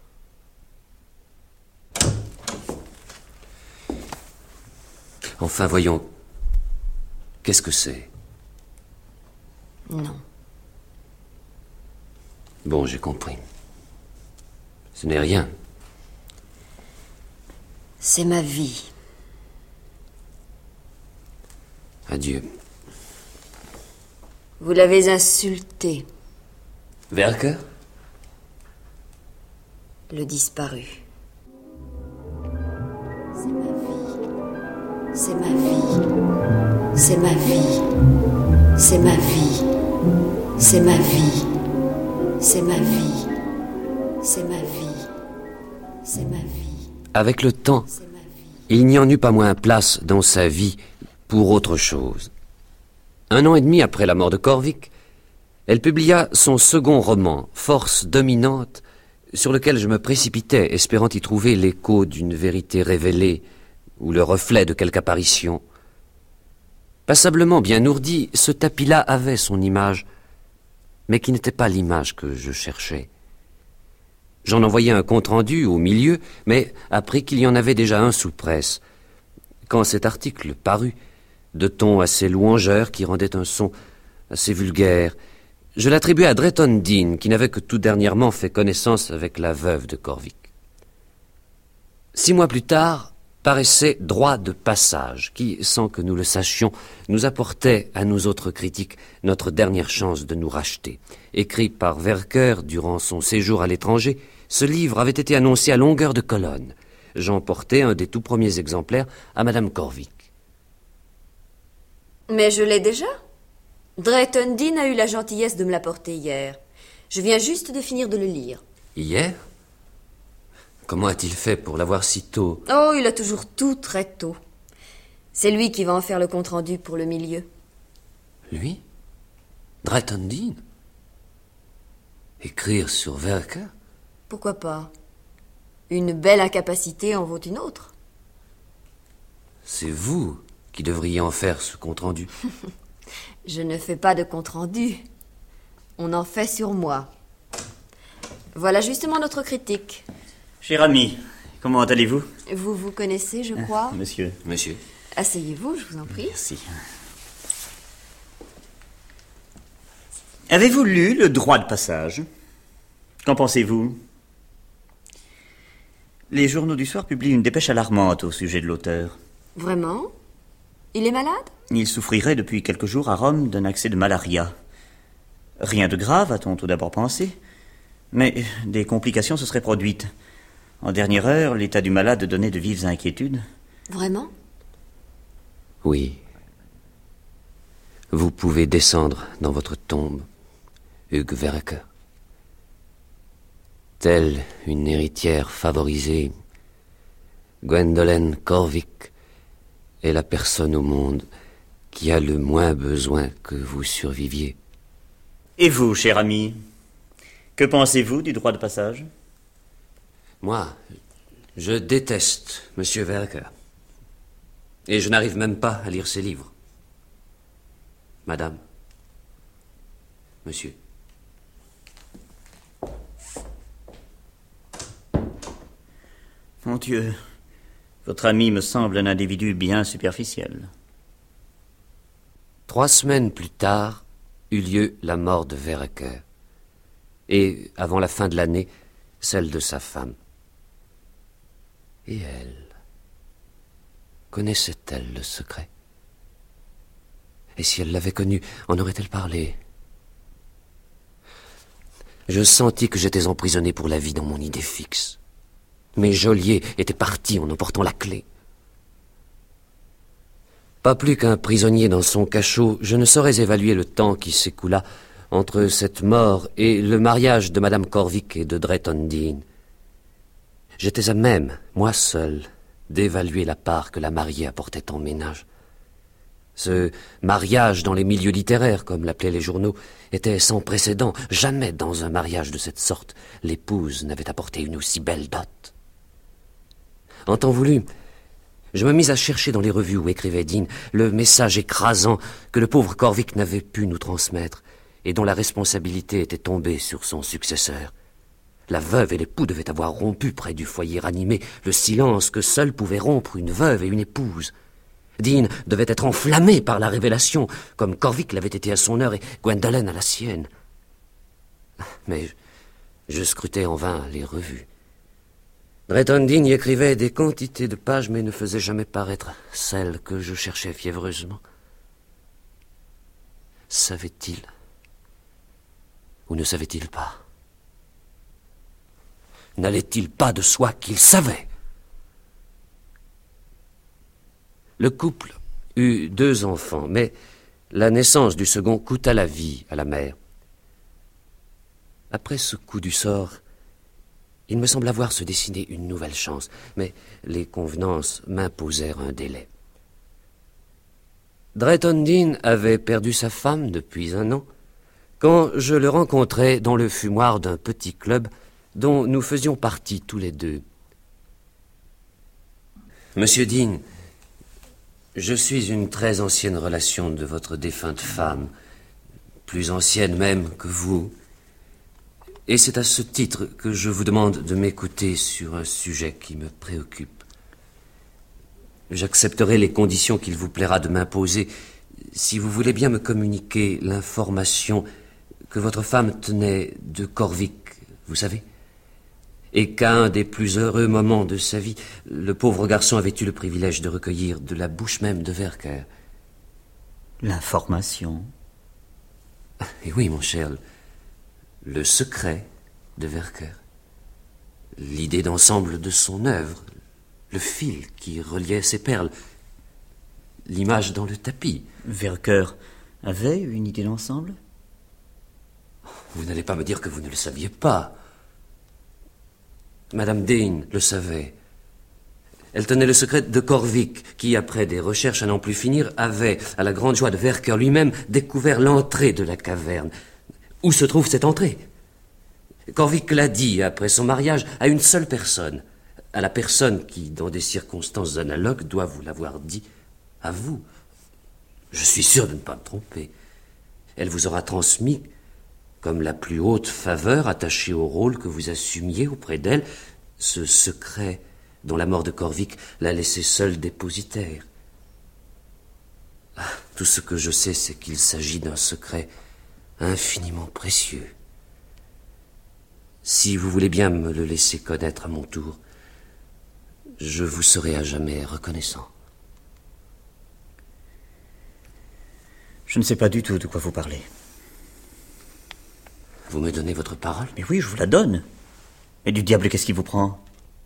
Enfin, voyons, qu'est-ce que c'est? Non. Bon, j'ai compris. Ce n'est rien. C'est ma vie. Adieu. Vous l'avez insulté. Werker? Le disparu. C'est ma vie. C'est ma vie. C'est ma vie. C'est ma vie. C'est ma vie. C'est ma vie. C'est ma vie. C'est ma vie. Avec le temps, il n'y en eut pas moins place dans sa vie pour autre chose. Un an et demi après la mort de Corvick, elle publia son second roman, Force dominante, sur lequel je me précipitais, espérant y trouver l'écho d'une vérité révélée ou le reflet de quelque apparition. Passablement bien ourdi, ce tapis-là avait son image, mais qui n'était pas l'image que je cherchais. J'en envoyai un compte-rendu au milieu, mais appris qu'il y en avait déjà un sous presse. Quand cet article parut, de ton assez louangeur qui rendait un son assez vulgaire, je l'attribuai à Drayton Dean, qui n'avait que tout dernièrement fait connaissance avec la veuve de Corvick. Six mois plus tard, paraissait Droit de passage, qui, sans que nous le sachions, nous apportait à nous autres critiques notre dernière chance de nous racheter. Écrit par Werker durant son séjour à l'étranger, ce livre avait été annoncé à longueur de colonne. J'en portai un des tout premiers exemplaires à Madame Corvick. Mais je l'ai déjà. Drayton Dean a eu la gentillesse de me l'apporter hier. Je viens juste de finir de le lire. Hier? Comment a-t-il fait pour l'avoir si tôt? Oh, il a toujours tout très tôt. C'est lui qui va en faire le compte-rendu pour le milieu. Lui? Drayton Dean? Écrire sur Werker? Pourquoi pas? Une belle incapacité en vaut une autre. C'est vous qui devriez en faire ce compte-rendu. Je ne fais pas de compte-rendu. On en fait sur moi. Voilà justement notre critique. Cher ami, comment allez-vous? Vous vous connaissez, je crois. Ah, monsieur. Monsieur. Asseyez-vous, je vous en prie. Merci. Avez-vous lu Le droit de passage? Qu'en pensez-vous? Les journaux du soir publient une dépêche alarmante au sujet de l'auteur. Vraiment? Il est malade? Il souffrirait depuis quelques jours à Rome d'un accès de malaria. Rien de grave, a-t-on tout d'abord pensé, mais des complications se seraient produites. En dernière heure, l'état du malade donnait de vives inquiétudes. Vraiment? Oui. Vous pouvez descendre dans votre tombe, Hugues Werker. Telle une héritière favorisée, Gwendolen Corvick est la personne au monde qui a le moins besoin que vous surviviez. Et vous, cher ami, que pensez-vous du droit de passage? Moi, je déteste Monsieur Werker. Et je n'arrive même pas à lire ses livres. Madame, Monsieur. Mon Dieu, votre ami me semble un individu bien superficiel. Trois semaines plus tard eut lieu la mort de Werker. Et, avant la fin de l'année, celle de sa femme. Et elle, connaissait-elle le secret? Et si elle l'avait connu, en aurait-elle parlé? Je sentis que j'étais emprisonné pour la vie dans mon idée fixe. Mes geôliers étaient partis en emportant la clé. Pas plus qu'un prisonnier dans son cachot, je ne saurais évaluer le temps qui s'écoula entre cette mort et le mariage de Madame Corvick et de Drayton Dean. J'étais à même, moi seul, d'évaluer la part que la mariée apportait en ménage. Ce mariage dans les milieux littéraires, comme l'appelaient les journaux, était sans précédent. Jamais dans un mariage de cette sorte, l'épouse n'avait apporté une aussi belle dot. En temps voulu, je me mis à chercher dans les revues où écrivait Dean le message écrasant que le pauvre Corvick n'avait pu nous transmettre et dont la responsabilité était tombée sur son successeur. La veuve et l'époux devaient avoir rompu près du foyer ranimé le silence que seul pouvaient rompre une veuve et une épouse. Dean devait être enflammé par la révélation, comme Corvick l'avait été à son heure et Gwendolen à la sienne. Mais je scrutais en vain les revues. Drayton Dean y écrivait des quantités de pages, mais ne faisait jamais paraître celle que je cherchais fiévreusement. Savait-il ou ne savait-il pas? N'allait-il pas de soi qu'il savait? Le couple eut deux enfants, mais la naissance du second coûta la vie à la mère. Après ce coup du sort, il me semble avoir se dessiner une nouvelle chance, mais les convenances m'imposèrent un délai. Drayton Dean avait perdu sa femme depuis un an, quand je le rencontrai dans le fumoir d'un petit club dont nous faisions partie tous les deux. Monsieur Dean, je suis une très ancienne relation de votre défunte femme, plus ancienne même que vous, et c'est à ce titre que je vous demande de m'écouter sur un sujet qui me préoccupe. J'accepterai les conditions qu'il vous plaira de m'imposer si vous voulez bien me communiquer l'information que votre femme tenait de Corvick, vous savez, et qu'à un des plus heureux moments de sa vie, le pauvre garçon avait eu le privilège de recueillir de la bouche même de Werker. L'information? Et oui, mon cher, le secret de Werker, l'idée d'ensemble de son œuvre, le fil qui reliait ses perles, l'image dans le tapis. Werker avait une idée d'ensemble? Vous n'allez pas me dire que vous ne le saviez pas. Madame Dean le savait. Elle tenait le secret de Corvick, qui, après des recherches à n'en plus finir, avait, à la grande joie de Werker lui-même, découvert l'entrée de la caverne. Où se trouve cette entrée? Corvick l'a dit, après son mariage, à une seule personne. À la personne qui, dans des circonstances analogues, doit vous l'avoir dit à vous. Je suis sûr de ne pas me tromper. Elle vous aura transmis, comme la plus haute faveur attachée au rôle que vous assumiez auprès d'elle, ce secret dont la mort de Corvick l'a laissé seul dépositaire. Tout ce que je sais, c'est qu'il s'agit d'un secret infiniment précieux. Si vous voulez bien me le laisser connaître à mon tour, je vous serai à jamais reconnaissant. Je ne sais pas du tout de quoi vous parlez. Vous me donnez votre parole? Mais oui, je vous la donne. Et du diable, qu'est-ce qui vous prend?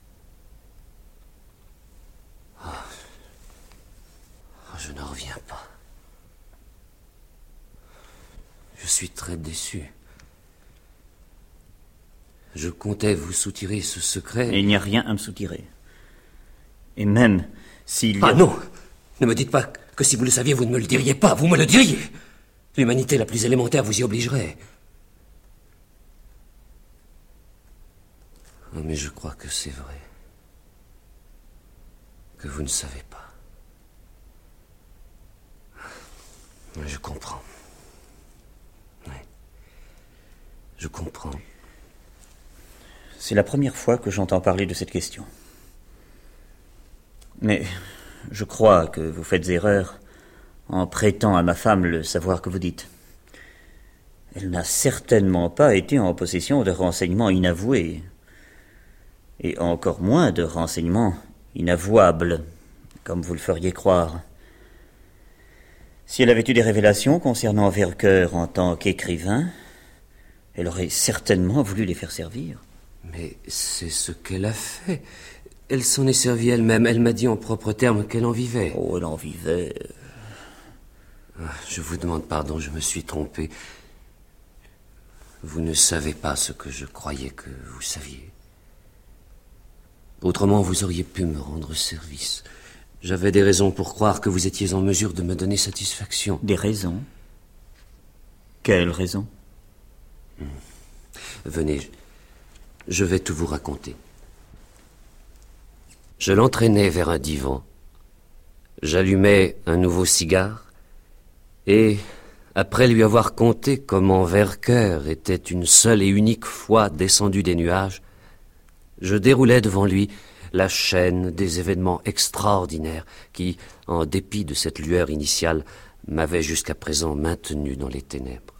Oh. Oh, je n'en reviens pas. Je suis très déçu. Je comptais vous soutirer ce secret. Et il n'y a rien à me soutirer. Et même s'il y a... Ah non! Ne me dites pas que si vous le saviez, vous ne me le diriez pas. Vous me le diriez! L'humanité la plus élémentaire vous y obligerait. Oh, mais je crois que c'est vrai. Que vous ne savez pas. Je comprends. Oui. Je comprends. C'est la première fois que j'entends parler de cette question. Mais je crois que vous faites erreur en prêtant à ma femme le savoir que vous dites. Elle n'a certainement pas été en possession de renseignements inavoués, et encore moins de renseignements inavouables, comme vous le feriez croire. Si elle avait eu des révélations concernant Werker en tant qu'écrivain, elle aurait certainement voulu les faire servir. Mais c'est ce qu'elle a fait. Elle s'en est servie elle-même. Elle m'a dit en propres termes qu'elle en vivait. Oh, elle en vivait. Je vous demande pardon, je me suis trompé. Vous ne savez pas ce que je croyais que vous saviez. Autrement, vous auriez pu me rendre service. J'avais des raisons pour croire que vous étiez en mesure de me donner satisfaction. Des raisons? Quelles raisons? Hmm. Venez, je vais tout vous raconter. Je l'entraînais vers un divan. J'allumai un nouveau cigare et, après lui avoir conté comment Werker était une seule et unique fois descendu des nuages, je déroulais devant lui la chaîne des événements extraordinaires qui, en dépit de cette lueur initiale, m'avaient jusqu'à présent maintenu dans les ténèbres.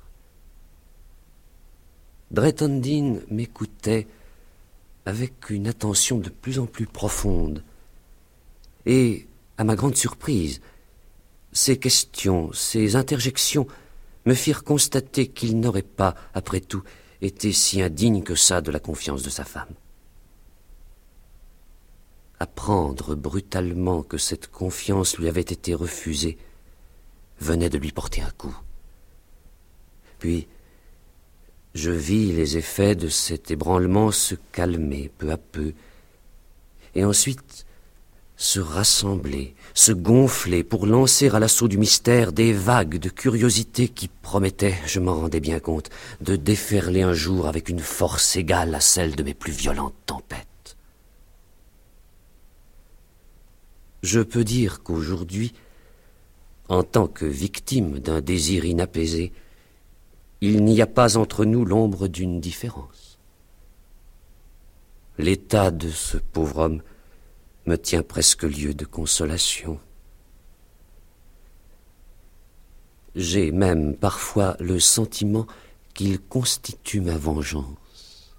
Drayton Dean m'écoutait avec une attention de plus en plus profonde. Et, à ma grande surprise, ces questions, ces interjections me firent constater qu'il n'aurait pas, après tout, été si indigne que ça de la confiance de sa femme. Apprendre brutalement que cette confiance lui avait été refusée venait de lui porter un coup. Puis, je vis les effets de cet ébranlement se calmer peu à peu, et ensuite se rassembler, se gonfler pour lancer à l'assaut du mystère des vagues de curiosité qui promettaient, je m'en rendais bien compte, de déferler un jour avec une force égale à celle de mes plus violentes tempêtes. Je peux dire qu'aujourd'hui, en tant que victime d'un désir inapaisé, il n'y a pas entre nous l'ombre d'une différence. L'état de ce pauvre homme me tient presque lieu de consolation. J'ai même parfois le sentiment qu'il constitue ma vengeance.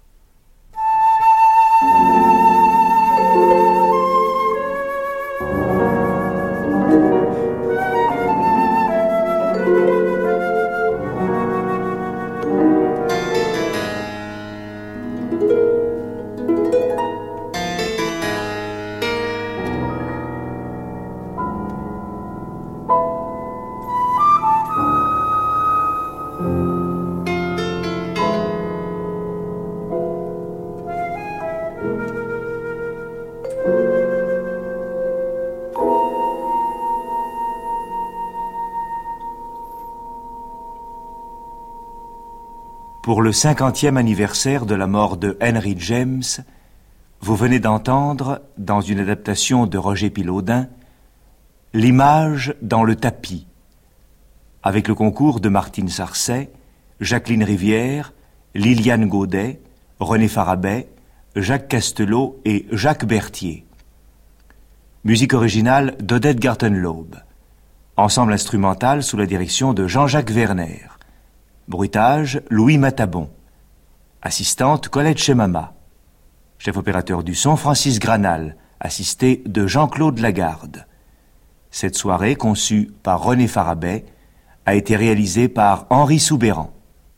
Pour le cinquantième anniversaire de la mort de Henry James, vous venez d'entendre, dans une adaptation de Roger Pilaudin, L'image dans le tapis, avec le concours de Martine Sarcey, Jacqueline Rivière, Liliane Gaudet, René Farabet, Jacques Castelot et Jacques Berthier. Musique originale d'Odette Gartenlaube. Ensemble instrumental sous la direction de Jean-Jacques Werner. Bruitage, Louis Matabon. Assistante, Colette Chemama. Chef opérateur du son, Francis Granal, assisté de Jean-Claude Lagarde. Cette soirée, conçue par René Farabet, a été réalisée par Henri Soubéran.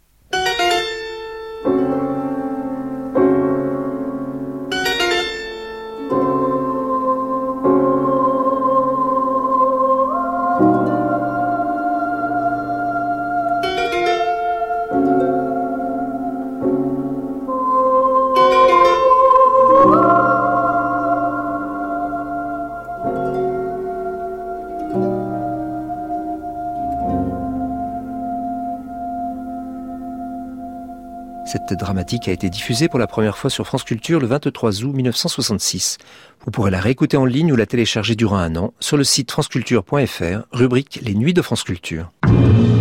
Cette dramatique a été diffusée pour la première fois sur France Culture le vingt-trois août mille neuf cent soixante-six. Vous pourrez la réécouter en ligne ou la télécharger durant un an sur le site franceculture point f r, rubrique Les Nuits de France Culture.